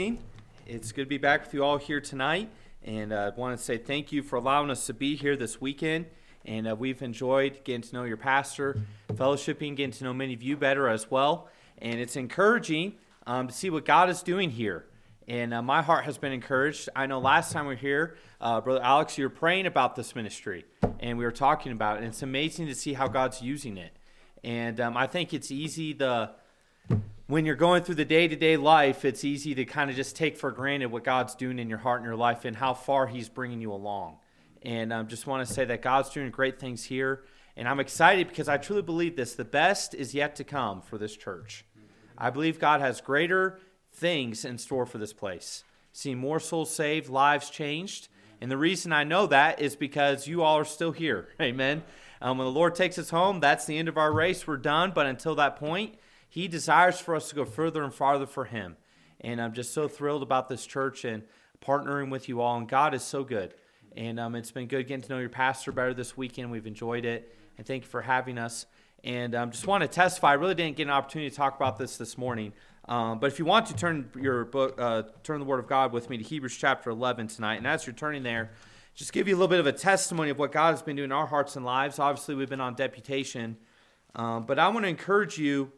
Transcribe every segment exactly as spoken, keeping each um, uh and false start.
It's good to be back with you all here tonight, and I uh, want to say thank you for allowing us to be here this weekend. And uh, we've enjoyed getting to know your pastor, fellowshipping, getting to know many of you better as well. And it's encouraging um, to see what God is doing here. And uh, my heart has been encouraged. I know last time we were here, uh, Brother Alex, you were praying about this ministry, and we were talking about it. And it's amazing to see how God's using it. And um, I think it's easy the when you're going through the day-to-day life, it's easy to kind of just take for granted what God's doing in your heart and your life and how far He's bringing you along. And I um, just want to say that God's doing great things here. And I'm excited because I truly believe this. The best is yet to come for this church. I believe God has greater things in store for this place. Seeing more souls saved, lives changed. And the reason I know that is because you all are still here. Amen. Um, when the Lord takes us home, that's the end of our race. We're done. But until that point, He desires for us to go further and farther for Him. And I'm just so thrilled about this church and partnering with you all. And God is so good. And um, it's been good getting to know your pastor better this weekend. We've enjoyed it. And thank you for having us. And I um, just want to testify. I really didn't get an opportunity to talk about this this morning. Um, but if you want to turn your book, uh, turn the Word of God with me to Hebrews chapter eleven tonight. And as you're turning there, just give you a little bit of a testimony of what God has been doing in our hearts and lives. Obviously, we've been on deputation. Um, but I want to encourage you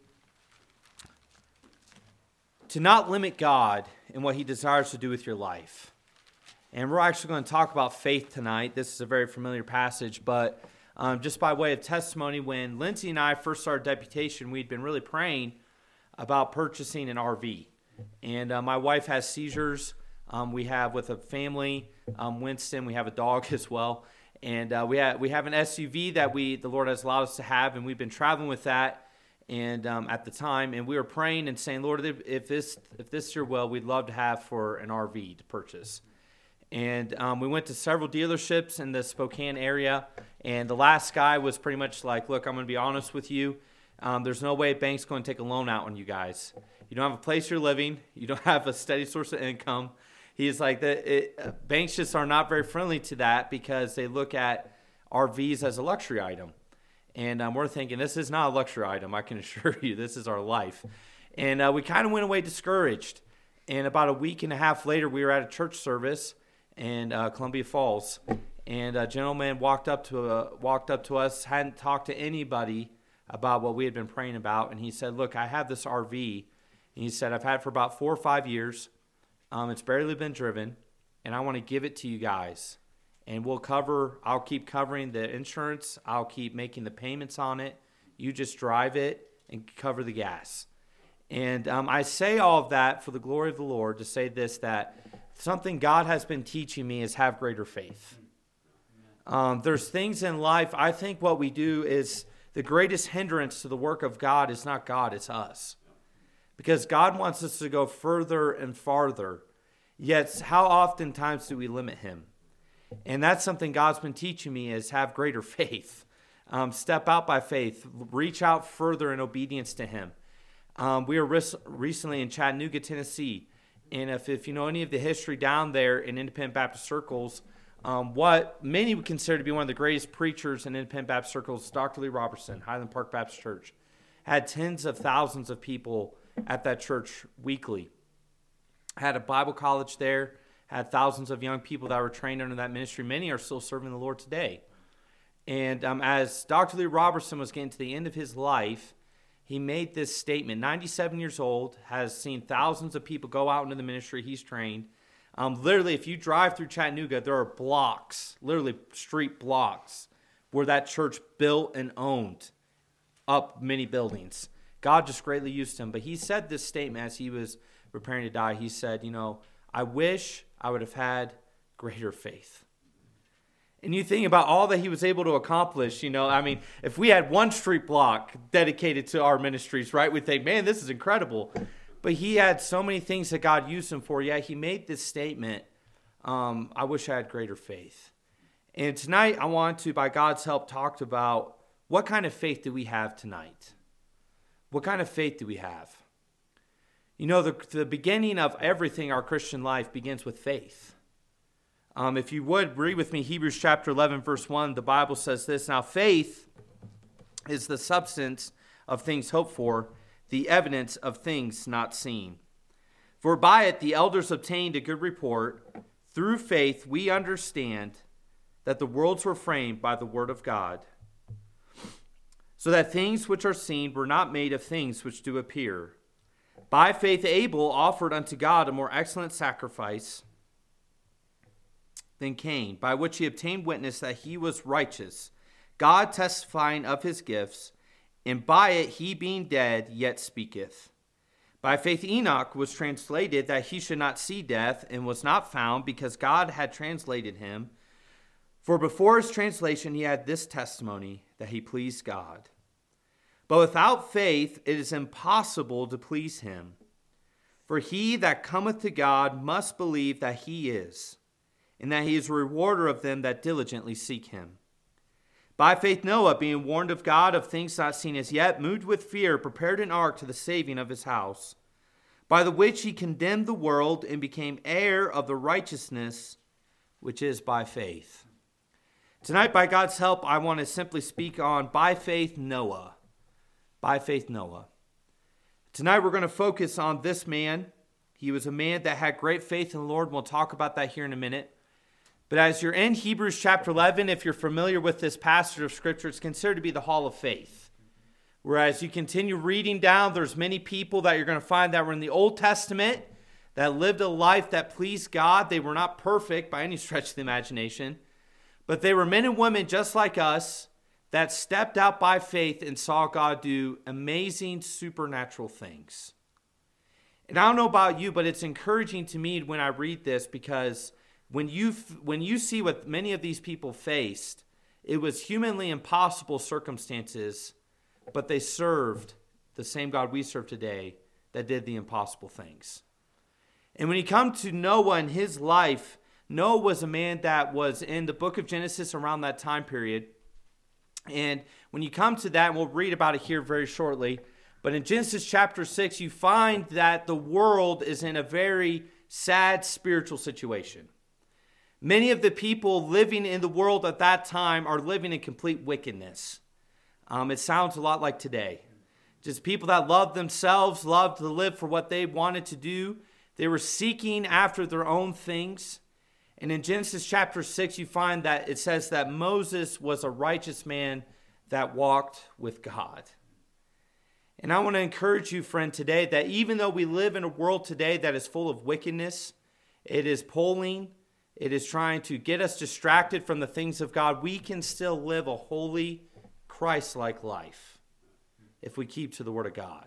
to not limit God in what He desires to do with your life. And we're actually going to talk about faith tonight. This is a very familiar passage, but um, just by way of testimony, when Lindsay and I first started deputation, we'd been really praying about purchasing an R V. And uh, my wife has seizures. Um, we have with a family, um, Winston, we have a dog as well. And uh, we, have, we have an S U V that we the Lord has allowed us to have, and we've been traveling with that. And um, at the time, and we were praying and saying, Lord, if this if this is your will, we'd love to have for an R V to purchase. And um, we went to several dealerships in the Spokane area, and the last guy was pretty much like, look, I'm going to be honest with you. Um, there's no way a bank's going to take a loan out on you guys. You don't have a place you're living. You don't have a steady source of income. He's like, the, it, uh, banks just are not very friendly to that because they look at R Vs as a luxury item. And um, we're thinking, this is not a luxury item, I can assure you. This is our life. And uh, we kind of went away discouraged. And about a week and a half later, we were at a church service in uh, Columbia Falls. And a gentleman walked up to uh, walked up to us, hadn't talked to anybody about what we had been praying about. And he said, look, I have this R V. And he said, I've had it for about four or five years. Um, it's barely been driven. And I want to give it to you guys. And we'll cover, I'll keep covering the insurance. I'll keep making the payments on it. You just drive it and cover the gas. And um, I say all of that for the glory of the Lord to say this, that something God has been teaching me is have greater faith. Um, there's things in life, I think what we do is the greatest hindrance to the work of God is not God, it's us. Because God wants us to go further and farther. Yet how oftentimes do we limit Him? And that's something God's been teaching me is have greater faith. Um, step out by faith. Reach out further in obedience to Him. Um, we were res- recently in Chattanooga, Tennessee. And if, if you know any of the history down there in Independent Baptist circles, um, what many would consider to be one of the greatest preachers in Independent Baptist circles, Doctor Lee Robertson, Highland Park Baptist Church, had tens of thousands of people at that church weekly. Had a Bible college there. Had thousands of young people that were trained under that ministry. Many are still serving the Lord today. And um, as Doctor Lee Robertson was getting to the end of his life, he made this statement. ninety-seven years old, has seen thousands of people go out into the ministry he's trained. Um, literally, if you drive through Chattanooga, there are blocks, literally street blocks, where that church built and owned up many buildings. God just greatly used him. But he said this statement as he was preparing to die. He said, you know, I wish I would have had greater faith. And you think about all that he was able to accomplish, you know, I mean, if we had one street block dedicated to our ministries, right, we'd think, man, this is incredible. But he had so many things that God used him for, yet he made this statement, um, I wish I had greater faith. And tonight I want to, by God's help, talk about what kind of faith do we have tonight? What kind of faith do we have? You know, the, the beginning of everything, our Christian life, begins with faith. Um, if you would, read with me Hebrews chapter eleven, verse one. The Bible says this, now faith is the substance of things hoped for, the evidence of things not seen. For by it the elders obtained a good report. Through faith we understand that the worlds were framed by the word of God, so that things which are seen were not made of things which do appear. By faith Abel offered unto God a more excellent sacrifice than Cain, by which he obtained witness that he was righteous, God testifying of his gifts, and by it he being dead yet speaketh. By faith Enoch was translated that he should not see death, and was not found, because God had translated him. For before his translation he had this testimony, that he pleased God. But without faith it is impossible to please him. For he that cometh to God must believe that he is, and that he is a rewarder of them that diligently seek him. By faith Noah, being warned of God of things not seen as yet, moved with fear, prepared an ark to the saving of his house, by the which he condemned the world and became heir of the righteousness which is by faith. Tonight, by God's help, I want to simply speak on by faith Noah. By faith Noah. Tonight we're going to focus on this man. He was a man that had great faith in the Lord. We'll talk about that here in a minute. But as you're in Hebrews chapter eleven, if you're familiar with this passage of Scripture, it's considered to be the hall of faith. Whereas you continue reading down, there's many people that you're going to find that were in the Old Testament that lived a life that pleased God. They were not perfect by any stretch of the imagination, but they were men and women just like us that stepped out by faith and saw God do amazing supernatural things. And I don't know about you, but it's encouraging to me when I read this, because when you when you see what many of these people faced, it was humanly impossible circumstances, but they served the same God we serve today that did the impossible things. And when you come to Noah and his life, Noah was a man that was in the book of Genesis around that time period. And when you come to that, and we'll read about it here very shortly, but in Genesis chapter six, you find that the world is in a very sad spiritual situation. Many of the people living in the world at that time are living in complete wickedness. Um, it sounds a lot like today. Just people that loved themselves, loved to live for what they wanted to do. They were seeking after their own things. And in Genesis chapter six, you find that it says that Moses was a righteous man that walked with God. And I want to encourage you, friend, today that even though we live in a world today that is full of wickedness, it is pulling, it is trying to get us distracted from the things of God, we can still live a holy, Christ-like life if we keep to the Word of God.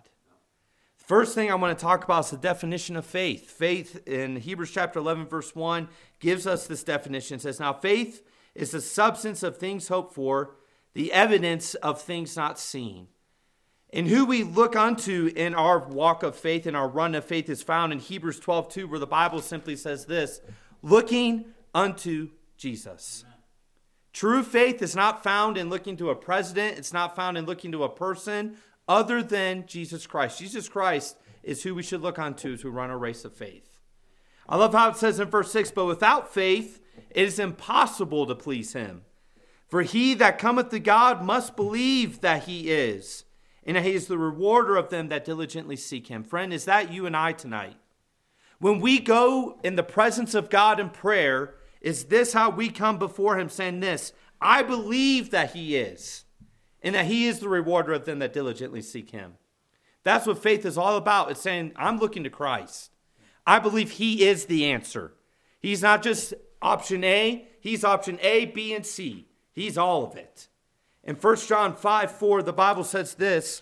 First thing I want to talk about is the definition of faith. Faith in Hebrews chapter eleven, verse one, gives us this definition. It says, now faith is the substance of things hoped for, the evidence of things not seen. And who we look unto in our walk of faith, in our run of faith, is found in Hebrews twelve two, where the Bible simply says this, looking unto Jesus. Amen. True faith is not found in looking to a president. It's not found in looking to a person other than Jesus Christ. Jesus Christ is who we should look unto to run a race of faith. I love how it says in verse six, but without faith it is impossible to please him. For he that cometh to God must believe that he is, and that he is the rewarder of them that diligently seek him. Friend, is that you and I tonight? When we go in the presence of God in prayer, is this how we come before him, saying this, I believe that he is, and that he is the rewarder of them that diligently seek him. That's what faith is all about. It's saying, I'm looking to Christ. I believe he is the answer. He's not just option A. He's option A, B, and C. He's all of it. In First John five four, the Bible says this,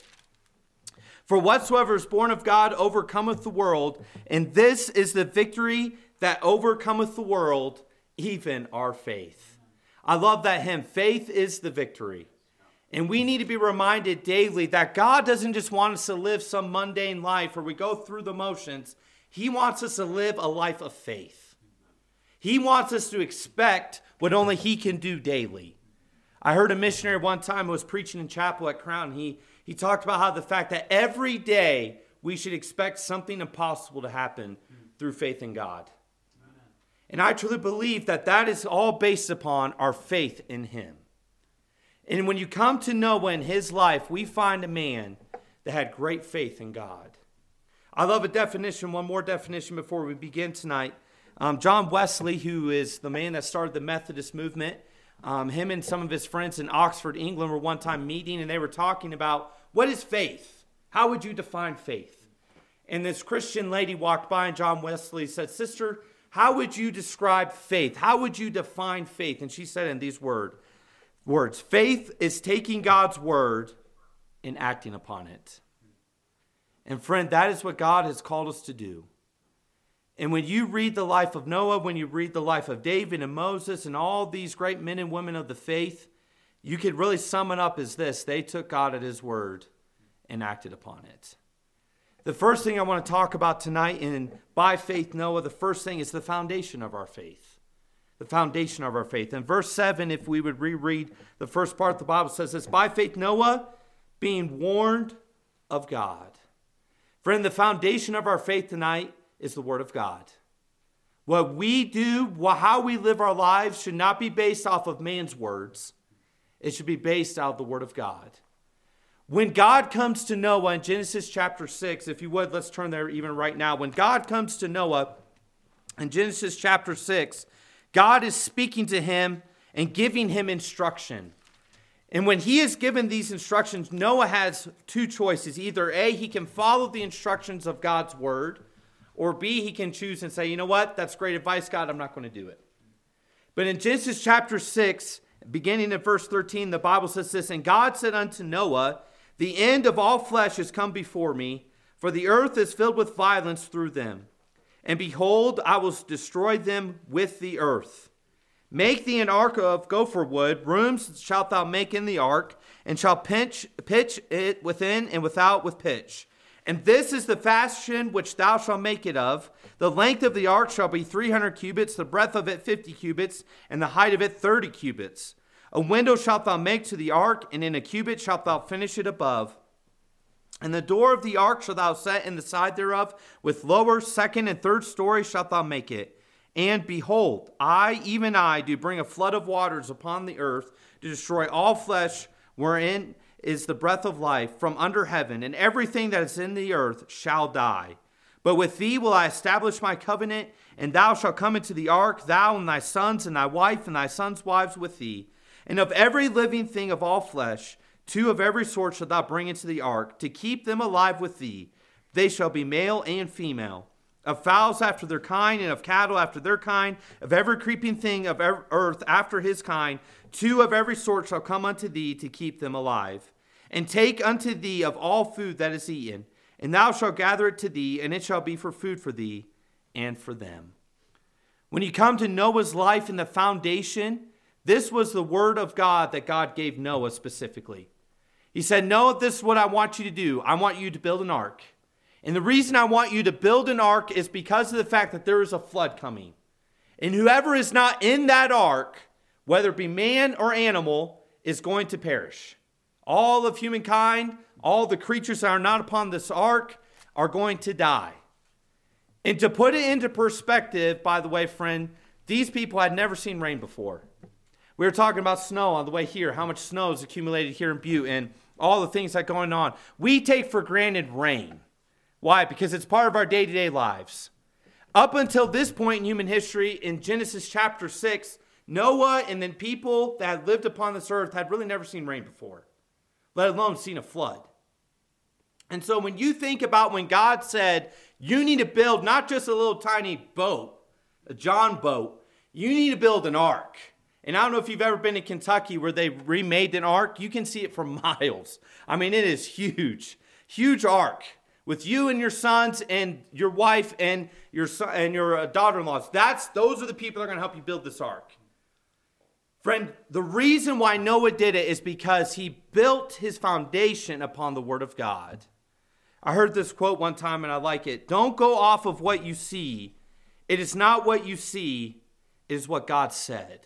for whatsoever is born of God overcometh the world, and this is the victory that overcometh the world, even our faith. I love that hymn. Faith is the victory. And we need to be reminded daily that God doesn't just want us to live some mundane life where we go through the motions. He wants us to live a life of faith. He wants us to expect what only he can do daily. I heard a missionary one time who was preaching in chapel at Crown. He, he talked about how the fact that every day we should expect something impossible to happen through faith in God. And I truly believe that that is all based upon our faith in him. And when you come to Noah in his life, we find a man that had great faith in God. I love a definition, one more definition before we begin tonight. Um, John Wesley, who is the man that started the Methodist movement, um, him and some of his friends in Oxford, England, were one time meeting, and they were talking about, what is faith? How would you define faith? And this Christian lady walked by, and John Wesley said, sister, how would you describe faith? How would you define faith? And she said in these word, words, faith is taking God's word and acting upon it. And friend, that is what God has called us to do. And when you read the life of Noah, when you read the life of David and Moses and all these great men and women of the faith, you could really sum it up as this. They took God at his word and acted upon it. The first thing I want to talk about tonight in By Faith Noah, the first thing is the foundation of our faith. The foundation of our faith. In verse seven, if we would reread the first part, the Bible says this, by faith Noah, being warned of God. Friend, the foundation of our faith tonight is the Word of God. What we do, how we live our lives should not be based off of man's words. It should be based out of the Word of God. When God comes to Noah in Genesis chapter six, if you would, let's turn there even right now. When God comes to Noah in Genesis chapter six, God is speaking to him and giving him instruction. And when he is given these instructions, Noah has two choices. Either A, he can follow the instructions of God's word, or B, he can choose and say, you know what, that's great advice, God, I'm not going to do it. But in Genesis chapter six, beginning at verse thirteen, the Bible says this, and God said unto Noah, the end of all flesh is come before me, for the earth is filled with violence through them. And behold, I will destroy them with the earth. Make thee an ark of gopher wood, rooms shalt thou make in the ark, and shalt pitch, pitch it within and without with pitch. And this is the fashion which thou shalt make it of. The length of the ark shall be three hundred cubits, the breadth of it fifty cubits, and the height of it thirty cubits. A window shalt thou make to the ark, and in a cubit shalt thou finish it above. And the door of the ark shalt thou set in the side thereof, with lower, second, and third story shalt thou make it. And behold, I, even I, do bring a flood of waters upon the earth to destroy all flesh wherein is the breath of life from under heaven, and everything that is in the earth shall die. But with thee will I establish my covenant, and thou shalt come into the ark, thou and thy sons and thy wife and thy sons' wives with thee. And of every living thing of all flesh, two of every sort shalt thou bring into the ark, to keep them alive with thee. They shall be male and female. Of fowls after their kind, and of cattle after their kind, of every creeping thing of earth after his kind, two of every sort shall come unto thee to keep them alive. And take unto thee of all food that is eaten, and thou shalt gather it to thee, and it shall be for food for thee and for them. When you come to Noah's life and the foundation, this was the word of God that God gave Noah specifically. He said, Noah, this is what I want you to do. I want you to build an ark. And the reason I want you to build an ark is because of the fact that there is a flood coming. And whoever is not in that ark, whether it be man or animal, is going to perish. All of humankind, all the creatures that are not upon this ark are going to die. And to put it into perspective, by the way, friend, these people had never seen rain before. We were talking about snow on the way here, how much snow is accumulated here in Butte, and all the things that are going on. We take for granted rain. Why? Because it's part of our day-to-day lives. Up until this point in human history, in Genesis chapter six, Noah and then people that had lived upon this earth had really never seen rain before, let alone seen a flood. And so when you think about when God said, you need to build not just a little tiny boat, a John boat, you need to build an ark. And I don't know if you've ever been to Kentucky where they remade an ark. You can see it for miles. I mean, it is huge, huge ark. With you and your sons and your wife and your son and your uh, daughter-in-laws. That's those are the people that are going to help you build this ark. Friend, the reason why Noah did it is because he built his foundation upon the word of God. I heard this quote one time and I like it. Don't go off of what you see. It is not what you see, it is what God said.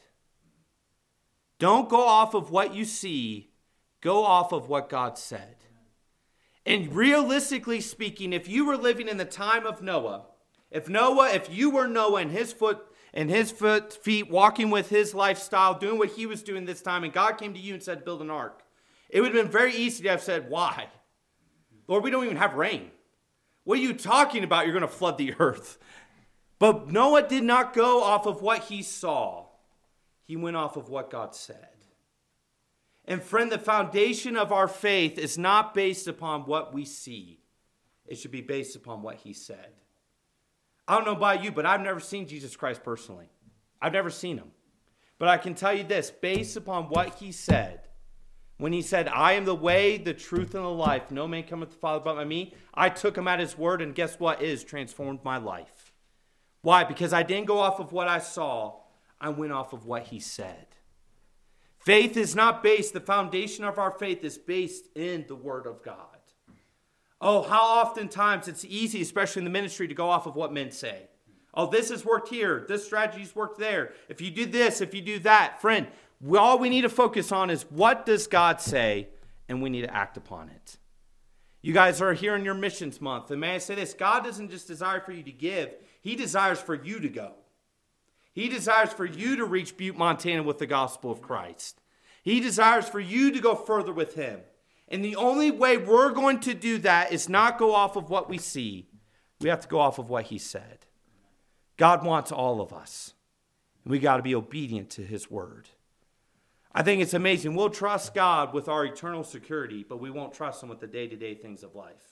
Don't go off of what you see, go off of what God said. And realistically speaking, if you were living in the time of Noah, if Noah, if you were Noah and his foot and his foot, feet walking with his lifestyle, doing what he was doing this time, and God came to you and said, build an ark, it would have been very easy to have said, why? Lord, we don't even have rain. What are you talking about? You're going to flood the earth. But Noah did not go off of what he saw. He went off of what God said. And friend, the foundation of our faith is not based upon what we see. It should be based upon what he said. I don't know about you, but I've never seen Jesus Christ personally. I've never seen him. But I can tell you this, based upon what he said, when he said, I am the way, the truth, and the life, no man cometh to the Father but by me, I took him at his word, and guess what? It has transformed my life. Why? Because I didn't go off of what I saw. I went off of what he said. Faith is not based, the foundation of our faith is based in the word of God. Oh, how oftentimes it's easy, especially in the ministry, to go off of what men say. Oh, this has worked here. This strategy's worked there. If you do this, if you do that. Friend, we, all we need to focus on is what does God say, and we need to act upon it. You guys are here in your missions month, and may I say this, God doesn't just desire for you to give, he desires for you to go. He desires for you to reach Butte, Montana with the gospel of Christ. He desires for you to go further with him. And the only way we're going to do that is not go off of what we see. We have to go off of what he said. God wants all of us. And we got to be obedient to his word. I think it's amazing. We'll trust God with our eternal security, but we won't trust him with the day-to-day things of life.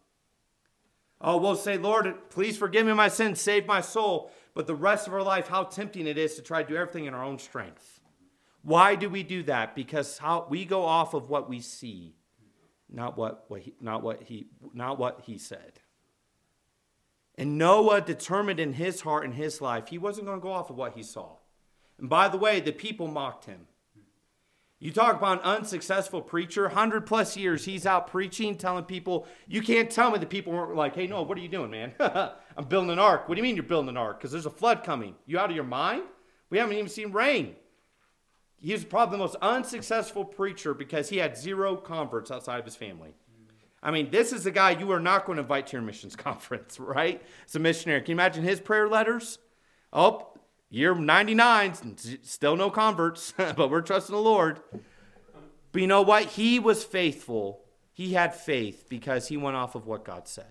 Oh, we'll say, Lord, please forgive me my sins, save my soul. But the rest of our life, how tempting it is to try to do everything in our own strength. Why do we do that? Because how we go off of what we see, not what, what he, not what he, not what he said. And Noah determined in his heart and his life, he wasn't going to go off of what he saw. And by the way, the people mocked him. You talk about an unsuccessful preacher, one hundred plus years, he's out preaching, telling people, you can't tell me the people weren't like, hey, Noah, what are you doing, man? I'm building an ark. What do you mean you're building an ark? Because there's a flood coming. You out of your mind? We haven't even seen rain. He was probably the most unsuccessful preacher because he had zero converts outside of his family. I mean, this is the guy you are not going to invite to your missions conference, right? It's a missionary. Can you imagine his prayer letters? Oh, year ninety-nine, still no converts, but we're trusting the Lord. But you know what? He was faithful. He had faith because he went off of what God said.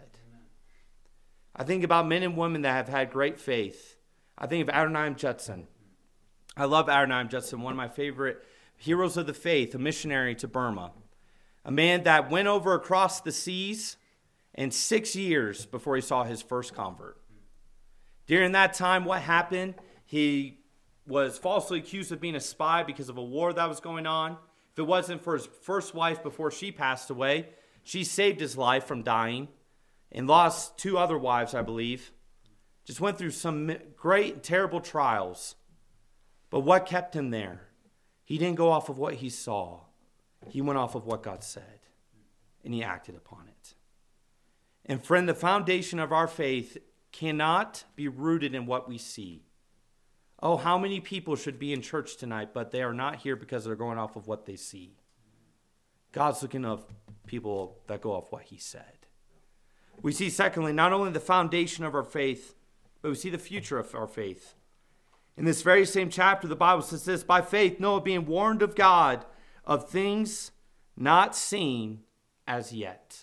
I think about men and women that have had great faith. I think of Adoniram Judson. I love Adoniram Judson, one of my favorite heroes of the faith, a missionary to Burma. A man that went over across the seas in six years before he saw his first convert. During that time, what happened? He was falsely accused of being a spy because of a war that was going on. If it wasn't for his first wife before she passed away, she saved his life from dying and lost two other wives, I believe. Just went through some great, terrible trials. But what kept him there? He didn't go off of what he saw. He went off of what God said, and he acted upon it. And friend, the foundation of our faith cannot be rooted in what we see. Oh, how many people should be in church tonight, but they are not here because they're going off of what they see. God's looking at people that go off what he said. We see, secondly, not only the foundation of our faith, but we see the future of our faith. In this very same chapter, the Bible says this, by faith, Noah being warned of God of things not seen as yet.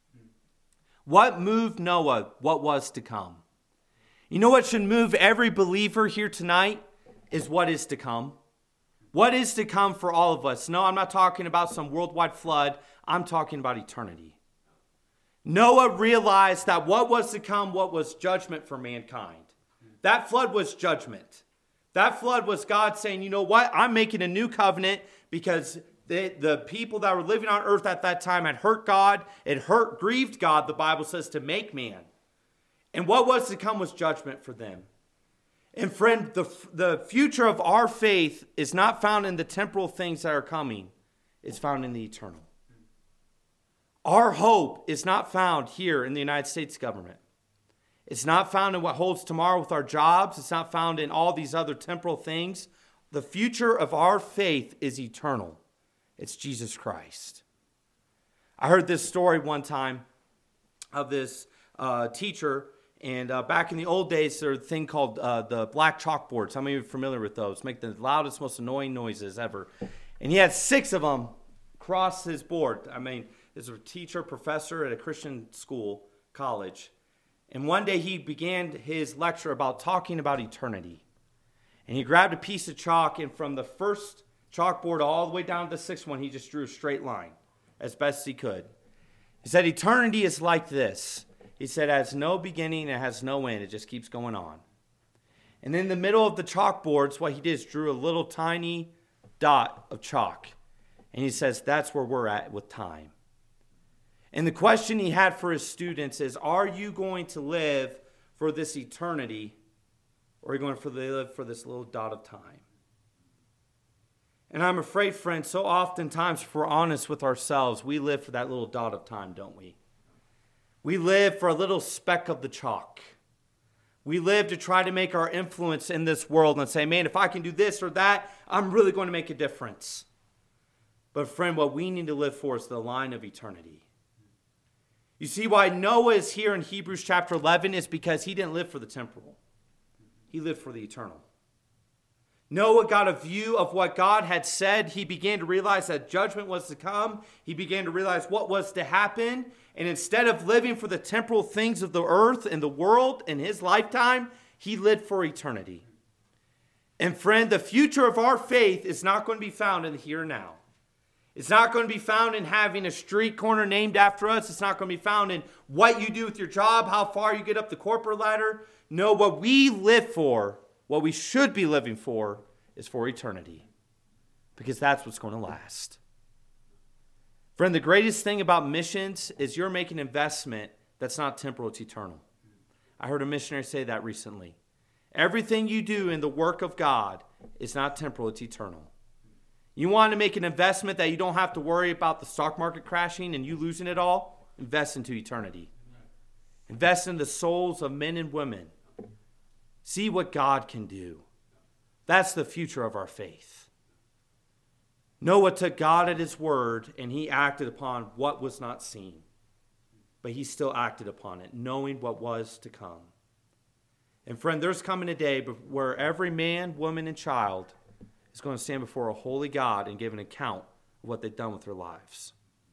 What moved Noah? What was to come? You know what should move every believer here tonight is what is to come. What is to come for all of us? No, I'm not talking about some worldwide flood. I'm talking about eternity. Noah realized that what was to come, what was judgment for mankind. That flood was judgment. That flood was God saying, you know what? I'm making a new covenant because the, the people that were living on earth at that time had hurt God. It hurt, grieved God, the Bible says, to make man. And what was to come was judgment for them. And friend, the, the future of our faith is not found in the temporal things that are coming. It's found in the eternal. Our hope is not found here in the United States government. It's not found in what holds tomorrow with our jobs. It's not found in all these other temporal things. The future of our faith is eternal. It's Jesus Christ. I heard this story one time of this uh, teacher. And uh, back in the old days, there was a thing called uh, the black chalkboards. How many of you are familiar with those? Make the loudest, most annoying noises ever. And he had six of them across his board. I mean, this was a teacher, professor at a Christian school, college. And one day he began his lecture about talking about eternity. And he grabbed a piece of chalk, and from the first chalkboard all the way down to the sixth one, he just drew a straight line as best he could. He said, eternity is like this. He said, it has no beginning, it has no end. It just keeps going on. And in the middle of the chalkboards, what he did is drew a little tiny dot of chalk. And he says, that's where we're at with time. And the question he had for his students is, are you going to live for this eternity, or are you going to live for this little dot of time? And I'm afraid, friends, so oftentimes, if we're honest with ourselves, we live for that little dot of time, don't we? We live for a little speck of the chalk. We live to try to make our influence in this world and say, man, if I can do this or that, I'm really going to make a difference. But friend, what we need to live for is the line of eternity. You see why Noah is here in Hebrews chapter eleven is because he didn't live for the temporal. He lived for the eternal. Noah got a view of what God had said. He began to realize that judgment was to come. He began to realize what was to happen. And instead of living for the temporal things of the earth and the world in his lifetime, he lived for eternity. And friend, the future of our faith is not going to be found in the here and now. It's not going to be found in having a street corner named after us. It's not going to be found in what you do with your job, how far you get up the corporate ladder. No, what we live for, what we should be living for, is for eternity. Because that's what's going to last. Friend, the greatest thing about missions is you're making an investment that's not temporal, it's eternal. I heard a missionary say that recently. Everything you do in the work of God is not temporal, it's eternal. You want to make an investment that you don't have to worry about the stock market crashing and you losing it all? Invest into eternity. Invest in the souls of men and women. See what God can do. That's the future of our faith. Noah took God at his word and he acted upon what was not seen. But he still acted upon it, knowing what was to come. And friend, there's coming a day where every man, woman, and child is going to stand before a holy God and give an account of what they've done with their lives.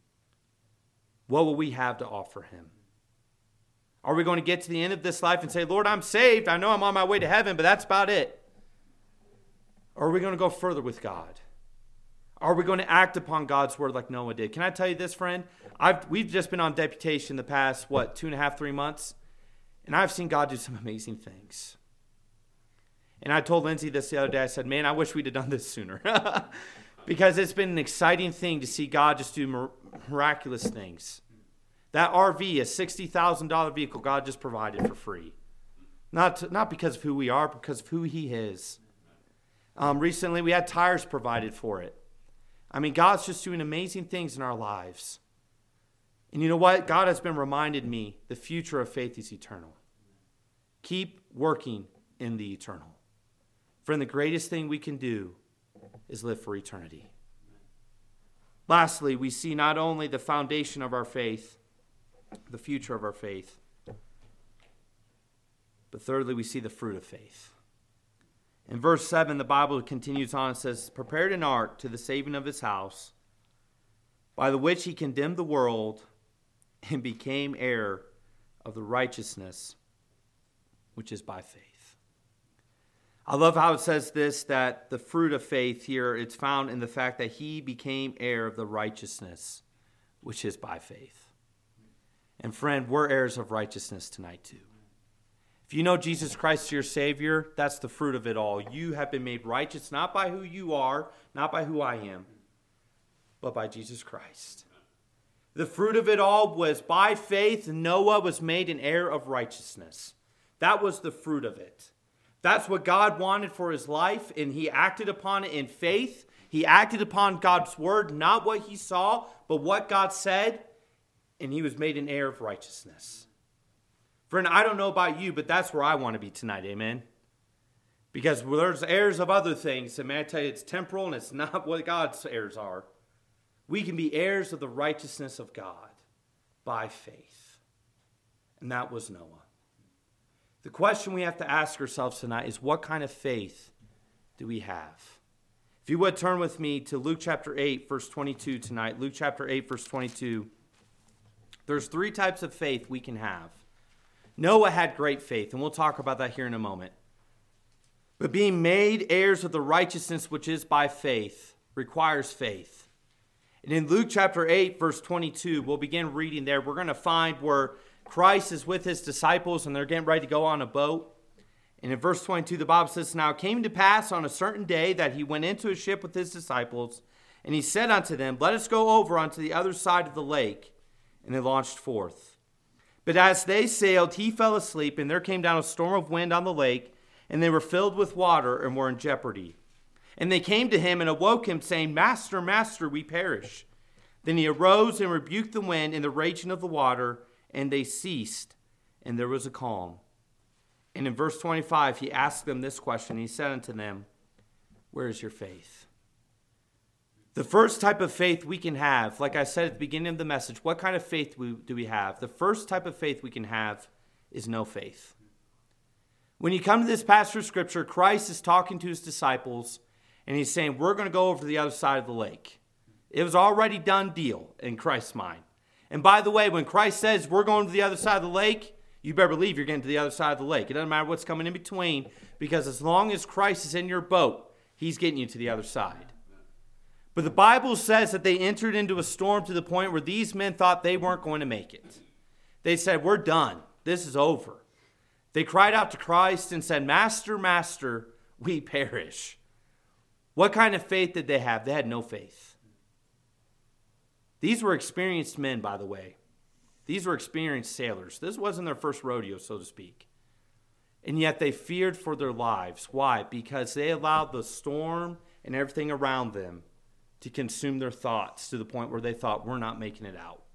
What will we have to offer him? Are we going to get to the end of this life and say, Lord, I'm saved. I know I'm on my way to heaven, but that's about it. Or are we going to go further with God? Are we going to act upon God's word like Noah did? Can I tell you this, friend? I've, we've just been on deputation the past, what, two and a half, three months? And I've seen God do some amazing things. And I told Lindsay this the other day. I said, man, I wish we'd have done this sooner. Because it's been an exciting thing to see God just do miraculous things. That R V, a sixty thousand dollars vehicle, God just provided for free. Not, to, not because of who we are, but because of who he is. Um, recently, we had tires provided for it. I mean, God's just doing amazing things in our lives. And you know what? God has been reminding me the future of faith is eternal. Keep working in the eternal. Friend, the greatest thing we can do is live for eternity. Lastly, we see not only the foundation of our faith, the future of our faith, but thirdly, we see the fruit of faith. In verse seven, the Bible continues on and says, prepared an ark to the saving of his house, by the which he condemned the world and became heir of the righteousness which is by faith. I love how it says this, that the fruit of faith here, it's found in the fact that he became heir of the righteousness which is by faith. And friend, we're heirs of righteousness tonight too. If you know Jesus Christ as your Savior, that's the fruit of it all. You have been made righteous not by who you are, not by who I am, but by Jesus Christ. The fruit of it all was by faith, Noah was made an heir of righteousness. That was the fruit of it. That's what God wanted for his life, and he acted upon it in faith. He acted upon God's word, not what he saw, but what God said, and he was made an heir of righteousness. Friend, I don't know about you, but that's where I want to be tonight, amen? Because there's heirs of other things, and may I tell you, it's temporal, and it's not what God's heirs are. We can be heirs of the righteousness of God by faith. And that was Noah. The question we have to ask ourselves tonight is, what kind of faith do we have? If you would turn with me to Luke chapter eight, verse twenty-two tonight. Luke chapter eight, verse twenty-two. There's three types of faith we can have. Noah had great faith, and we'll talk about that here in a moment. But being made heirs of the righteousness which is by faith requires faith. And in Luke chapter eight, verse twenty-two, we'll begin reading there. We're going to find where Christ is with his disciples, and they're getting ready to go on a boat. And in verse twenty-two, the Bible says, "Now it came to pass on a certain day that he went into a ship with his disciples, and he said unto them, Let us go over unto the other side of the lake. And they launched forth. But as they sailed, he fell asleep, and there came down a storm of wind on the lake, and they were filled with water and were in jeopardy. And they came to him and awoke him, saying, Master, Master, we perish. Then he arose and rebuked the wind and the raging of the water, and they ceased, and there was a calm. And in verse twenty-five, he asked them this question. He said unto them, Where is your faith?" The first type of faith we can have, like I said at the beginning of the message, what kind of faith do we have? The first type of faith we can have is no faith. When you come to this passage of Scripture, Christ is talking to his disciples, and he's saying, we're going to go over to the other side of the lake. It was already done deal in Christ's mind. And by the way, when Christ says we're going to the other side of the lake, you better believe you're getting to the other side of the lake. It doesn't matter what's coming in between, because as long as Christ is in your boat, he's getting you to the other side. But the Bible says that they entered into a storm to the point where these men thought they weren't going to make it. They said, we're done. This is over. They cried out to Christ and said, Master, Master, we perish. What kind of faith did they have? They had no faith. These were experienced men, by the way. These were experienced sailors. This wasn't their first rodeo, so to speak. And yet they feared for their lives. Why? Because they allowed the storm and everything around them to consume their thoughts to the point where they thought, we're not making it out.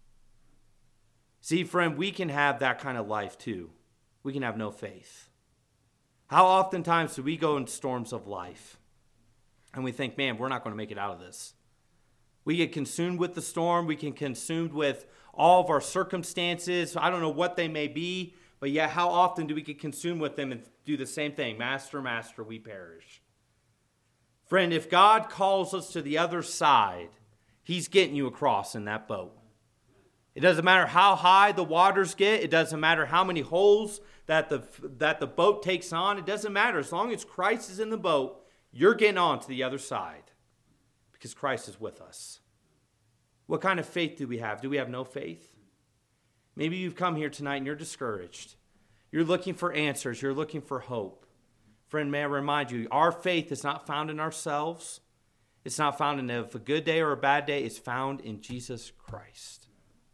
See, friend, we can have that kind of life too. We can have no faith. How oftentimes do we go in storms of life and we think, man, we're not going to make it out of this. We get consumed with the storm. We get consumed with all of our circumstances. I don't know what they may be, but yeah, how often do we get consumed with them and do the same thing? Master, Master, we perish. Friend, if God calls us to the other side, he's getting you across in that boat. It doesn't matter how high the waters get. It doesn't matter how many holes that the, that the boat takes on. It doesn't matter. As long as Christ is in the boat, you're getting on to the other side because Christ is with us. What kind of faith do we have? Do we have no faith? Maybe you've come here tonight and you're discouraged. You're looking for answers. You're looking for hope. Friend, may I remind you, our faith is not found in ourselves. It's not found in if a good day or a bad day. It's found in Jesus Christ.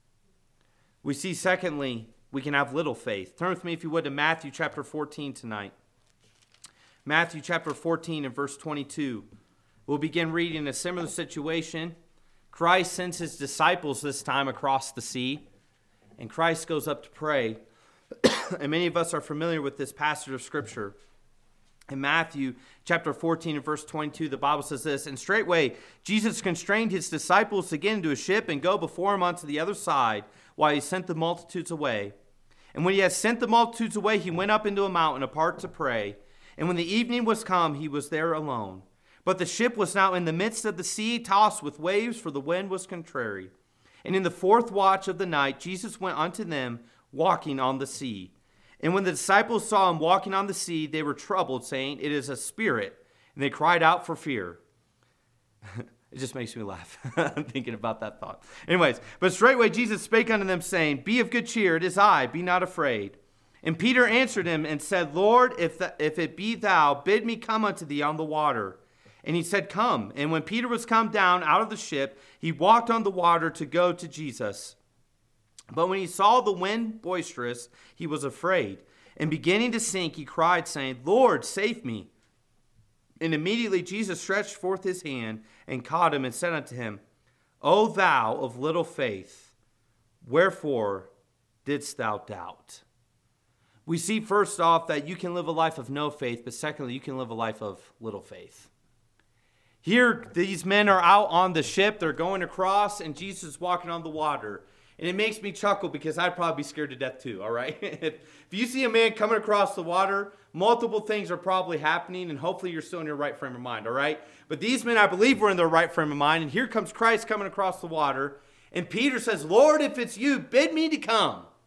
We see, secondly, we can have little faith. Turn with me, if you would, to Matthew chapter fourteen tonight. Matthew chapter fourteen and verse twenty-two. We'll begin reading a similar situation. Christ sends his disciples this time across the sea, and Christ goes up to pray. And many of us are familiar with this passage of Scripture. In Matthew chapter fourteen and verse twenty-two, the Bible says this, And straightway Jesus constrained his disciples to get into a ship and go before him unto the other side, while he sent the multitudes away. And when he had sent the multitudes away, he went up into a mountain apart to pray. And when the evening was come, he was there alone. But the ship was now in the midst of the sea, tossed with waves, for the wind was contrary. And in the fourth watch of the night, Jesus went unto them, walking on the sea. And when the disciples saw him walking on the sea, they were troubled, saying, It is a spirit. And they cried out for fear. It just makes me laugh. I'm thinking about that thought. Anyways, but straightway Jesus spake unto them, saying, Be of good cheer, it is I, be not afraid. And Peter answered him and said, Lord, if, the, if it be thou, bid me come unto thee on the water. And he said, Come. And when Peter was come down out of the ship, he walked on the water to go to Jesus. But when he saw the wind boisterous, he was afraid. And beginning to sink, he cried, saying, Lord, save me. And immediately Jesus stretched forth his hand and caught him and said unto him, O thou of little faith, wherefore didst thou doubt? We see first off that you can live a life of no faith, but secondly, you can live a life of little faith. Here, these men are out on the ship. They're going across, and Jesus is walking on the water. And it makes me chuckle because I'd probably be scared to death too, all right? if, if you see a man coming across the water, multiple things are probably happening, and hopefully you're still in your right frame of mind, all right? But these men, I believe, were in their right frame of mind, and here comes Christ coming across the water. And Peter says, Lord, if it's you, bid me to come.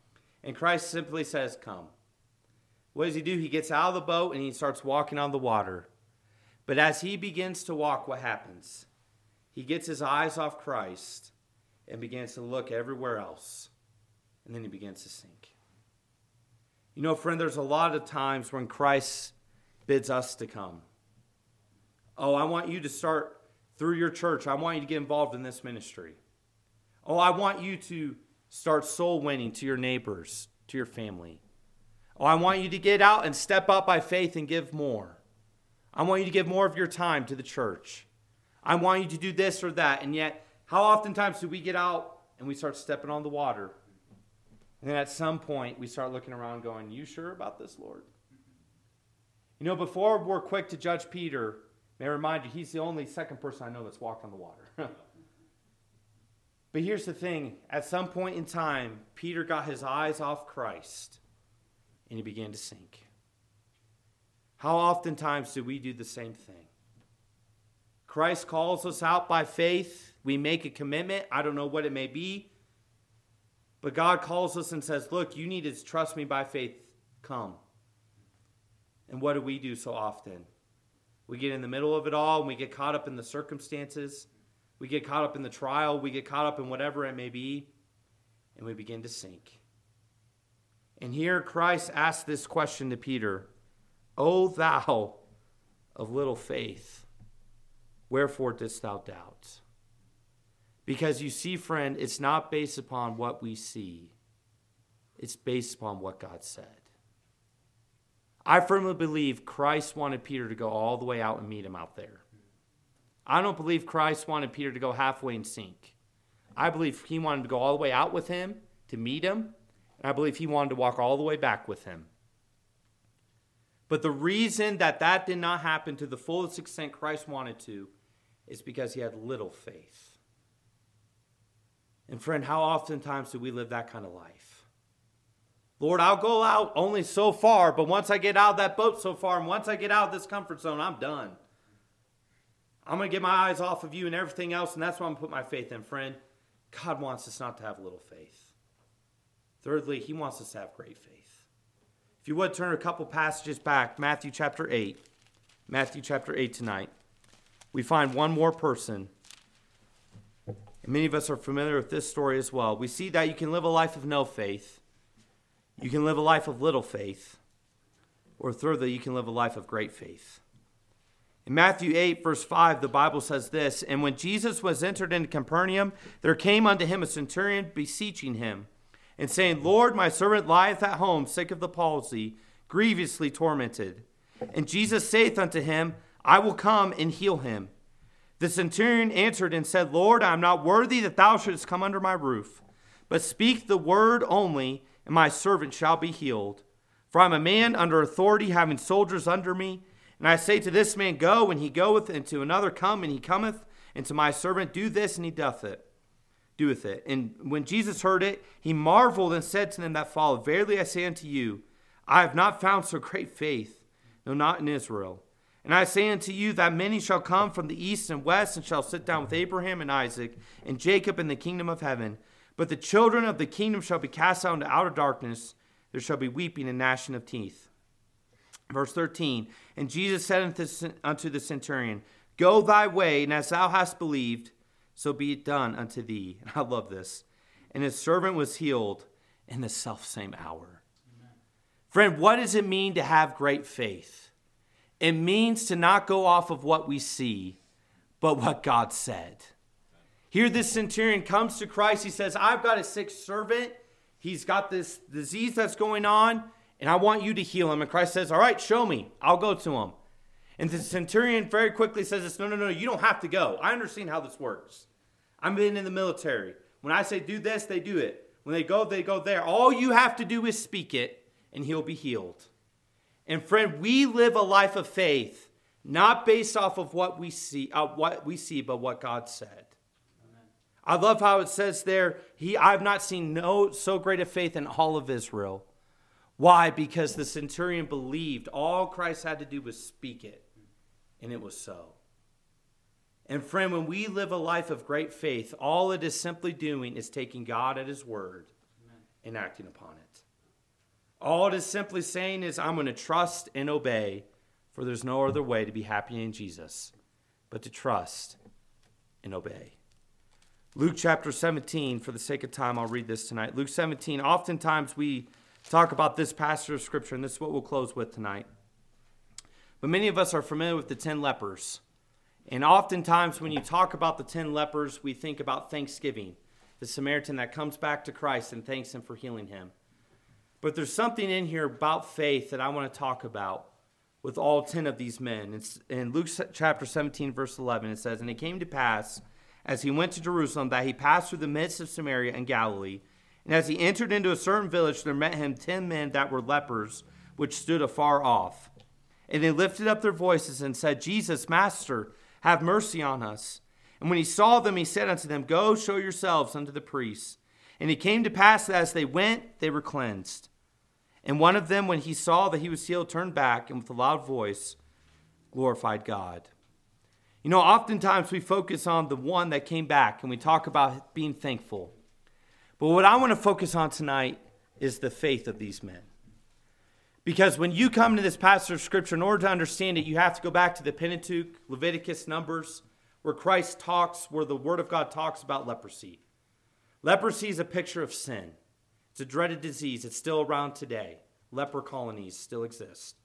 And Christ simply says, come. What does he do? He gets out of the boat and he starts walking on the water. But as he begins to walk, what happens? He gets his eyes off Christ and begins to look everywhere else. And then he begins to sink. You know, friend, there's a lot of times when Christ bids us to come. Oh, I want you to start through your church. I want you to get involved in this ministry. Oh, I want you to start soul winning to your neighbors, to your family. Oh, I want you to get out and step out by faith and give more. I want you to give more of your time to the church. I want you to do this or that. And yet, how oftentimes do we get out and we start stepping on the water? And then at some point, we start looking around going, you sure about this, Lord? You know, before we're quick to judge Peter, may I remind you, he's the only second person I know that's walked on the water. But here's the thing. At some point in time, Peter got his eyes off Christ, and he began to sink. How oftentimes do we do the same thing? Christ calls us out by faith. We make a commitment. I don't know what it may be. But God calls us and says, look, you need to trust me by faith. Come. And what do we do so often? We get in the middle of it all, and we get caught up in the circumstances. We get caught up in the trial. We get caught up in whatever it may be. And we begin to sink. And here Christ asks this question to Peter. O thou of little faith, wherefore didst thou doubt? Because you see, friend, it's not based upon what we see. It's based upon what God said. I firmly believe Christ wanted Peter to go all the way out and meet him out there. I don't believe Christ wanted Peter to go halfway and sink. I believe he wanted to go all the way out with him to meet him. And I believe he wanted to walk all the way back with him. But the reason that that did not happen to the fullest extent Christ wanted to is because he had little faith. And friend, how oftentimes do we live that kind of life? Lord, I'll go out only so far, but once I get out of that boat so far, and once I get out of this comfort zone, I'm done. I'm going to get my eyes off of you and everything else, and that's what I'm going to put my faith in, friend. God wants us not to have little faith. Thirdly, he wants us to have great faith. If you would turn a couple passages back, Matthew chapter eight. Matthew chapter eight tonight. We find one more person. And many of us are familiar with this story as well. We see that you can live a life of no faith. You can live a life of little faith. Or thirdly, you can live a life of great faith. In Matthew eight, verse five, the Bible says this, And when Jesus was entered into Capernaum, there came unto him a centurion beseeching him, and saying, Lord, my servant lieth at home, sick of the palsy, grievously tormented. And Jesus saith unto him, I will come and heal him. The centurion answered and said, Lord, I am not worthy that thou shouldest come under my roof, but speak the word only, and my servant shall be healed. For I am a man under authority, having soldiers under me. And I say to this man, Go, and he goeth, and to another, Come, and he cometh, and to my servant, Do this, and he doth it. Doeth it. And when Jesus heard it, he marveled and said to them that followed, Verily I say unto you, I have not found so great faith, no, not in Israel. And I say unto you that many shall come from the east and west, and shall sit down with Abraham and Isaac and Jacob in the kingdom of heaven. But the children of the kingdom shall be cast out into outer darkness. There shall be weeping and gnashing of teeth. Verse thirteen, And Jesus said unto the centurion, Go thy way, and as thou hast believed, so be it done unto thee. And I love this. And his servant was healed in the selfsame hour. Amen. Friend, what does it mean to have great faith? It means to not go off of what we see, but what God said. Here this centurion comes to Christ. He says, I've got a sick servant. He's got this disease that's going on, and I want you to heal him. And Christ says, all right, show me. I'll go to him. And the centurion very quickly says this, no, no, no, you don't have to go. I understand how this works. I've been in the military. When I say do this, they do it. When they go, they go there. All you have to do is speak it, and he'll be healed. And friend, we live a life of faith, not based off of what we see, uh, what we see, but what God said. Amen. I love how it says there, He, I've not seen no so great a faith in all of Israel. Why? Because the centurion believed all Christ had to do was speak it, and it was so. And friend, when we live a life of great faith, all it is simply doing is taking God at His word Amen. And acting upon it. All it is simply saying is, I'm going to trust and obey, for there's no other way to be happy in Jesus but to trust and obey. Luke chapter seventeen, for the sake of time, I'll read this tonight. Luke seventeen, oftentimes we talk about this passage of Scripture, and this is what we'll close with tonight. But many of us are familiar with the ten lepers. And oftentimes when you talk about the ten lepers, we think about Thanksgiving, the Samaritan that comes back to Christ and thanks him for healing him. But there's something in here about faith that I want to talk about with all ten of these men. It's in Luke chapter seventeen, verse eleven, it says, "And it came to pass, as he went to Jerusalem, that he passed through the midst of Samaria and Galilee. And as he entered into a certain village, there met him ten men that were lepers, which stood afar off. And they lifted up their voices and said, Jesus, Master, have mercy on us. And when he saw them, he said unto them, Go, show yourselves unto the priests. And it came to pass that as they went, they were cleansed. And one of them, when he saw that he was healed, turned back, and with a loud voice glorified God." You know, oftentimes we focus on the one that came back, and we talk about being thankful. But what I want to focus on tonight is the faith of these men. Because when you come to this passage of Scripture, in order to understand it, you have to go back to the Pentateuch, Leviticus, Numbers, where Christ talks, where the Word of God talks about leprosy. Leprosy is a picture of sin. It's a dreaded disease. It's still around today. Leper colonies still exist.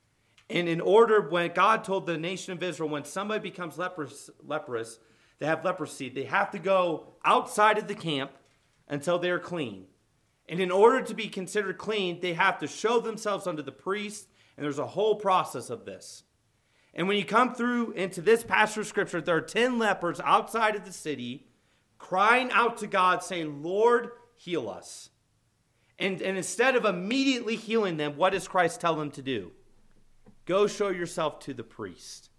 And in order, when God told the nation of Israel, when somebody becomes leprous, leprous, they have leprosy, they have to go outside of the camp until they're clean. And in order to be considered clean, they have to show themselves unto the priest, and there's a whole process of this. And when you come through into this passage of Scripture, there are ten lepers outside of the city crying out to God, saying, Lord, heal us. And, and instead of immediately healing them, what does Christ tell them to do? Go show yourself to the priest.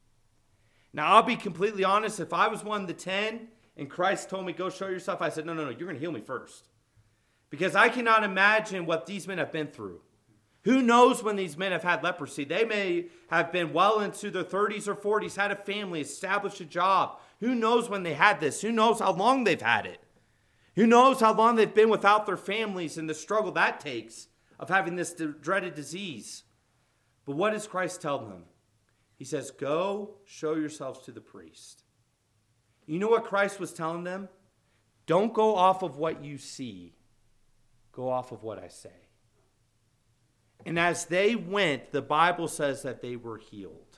Now, I'll be completely honest. If I was one of the ten and Christ told me, go show yourself, I said, no, no, no, you're going to heal me first. Because I cannot imagine what these men have been through. Who knows when these men have had leprosy? They may have been well into their thirties or forties, had a family, established a job. Who knows when they had this? Who knows how long they've had it? Who knows how long they've been without their families and the struggle that takes of having this dreaded disease. But what does Christ tell them? He says, go show yourselves to the priest. You know what Christ was telling them? Don't go off of what you see. Go off of what I say. And as they went, the Bible says that they were healed.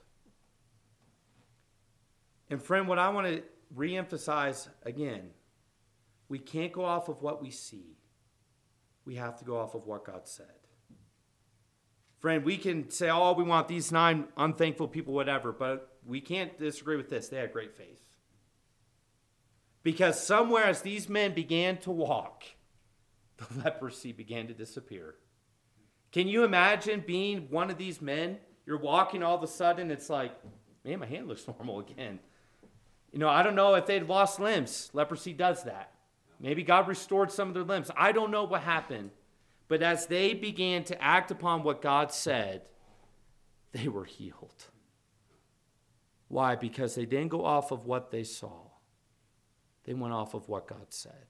And friend, what I want to reemphasize again, we can't go off of what we see. We have to go off of what God said. Friend, we can say, oh, we want these nine unthankful people, whatever, but we can't disagree with this. They had great faith. Because somewhere as these men began to walk, the leprosy began to disappear. Can you imagine being one of these men? You're walking, all of a sudden, it's like, man, my hand looks normal again. You know, I don't know if they'd lost limbs. Leprosy does that. Maybe God restored some of their limbs. I don't know what happened. But as they began to act upon what God said, they were healed. Why? Because they didn't go off of what they saw. They went off of what God said.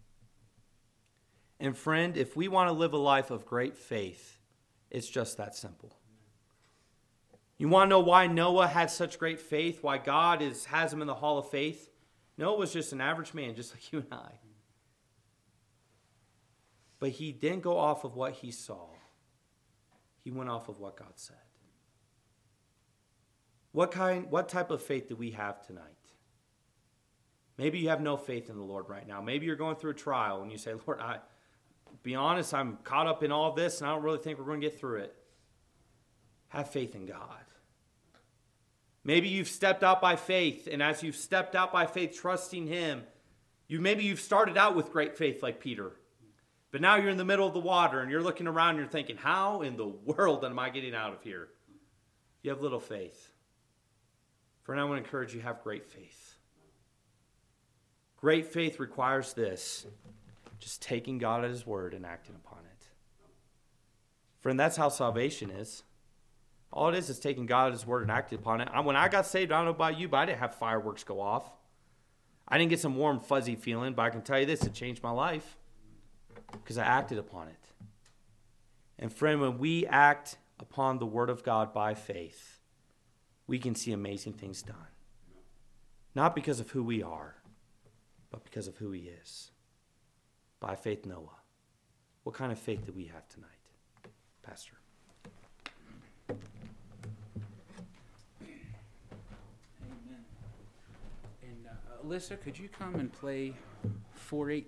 And friend, if we want to live a life of great faith, it's just that simple. You want to know why Noah had such great faith? Why God is has him in the hall of faith? Noah was just an average man, just like you and I. But he didn't go off of what he saw. He went off of what God said. What kind, what type of faith do we have tonight? Maybe you have no faith in the Lord right now. Maybe you're going through a trial and you say, Lord, I, be honest, I'm caught up in all this and I don't really think we're going to get through it. Have faith in God. Maybe you've stepped out by faith, and as you've stepped out by faith, trusting Him, you maybe you've started out with great faith like Peter. But now you're in the middle of the water and you're looking around and you're thinking, how in the world am I getting out of here? You have little faith. Friend, I want to encourage you to have great faith. Great faith requires this, just taking God at His word and acting upon it. Friend, that's how salvation is. All it is is taking God at His word and acting upon it. When I got saved, I don't know about you, but I didn't have fireworks go off. I didn't get some warm, fuzzy feeling, but I can tell you this, it changed my life. Because I acted upon it. And friend, when we act upon the word of God by faith, we can see amazing things done. Not because of who we are, but because of who he is. By faith, Noah. What kind of faith do we have tonight, Pastor? Amen. And uh, Alyssa, could you come and play four eighteen?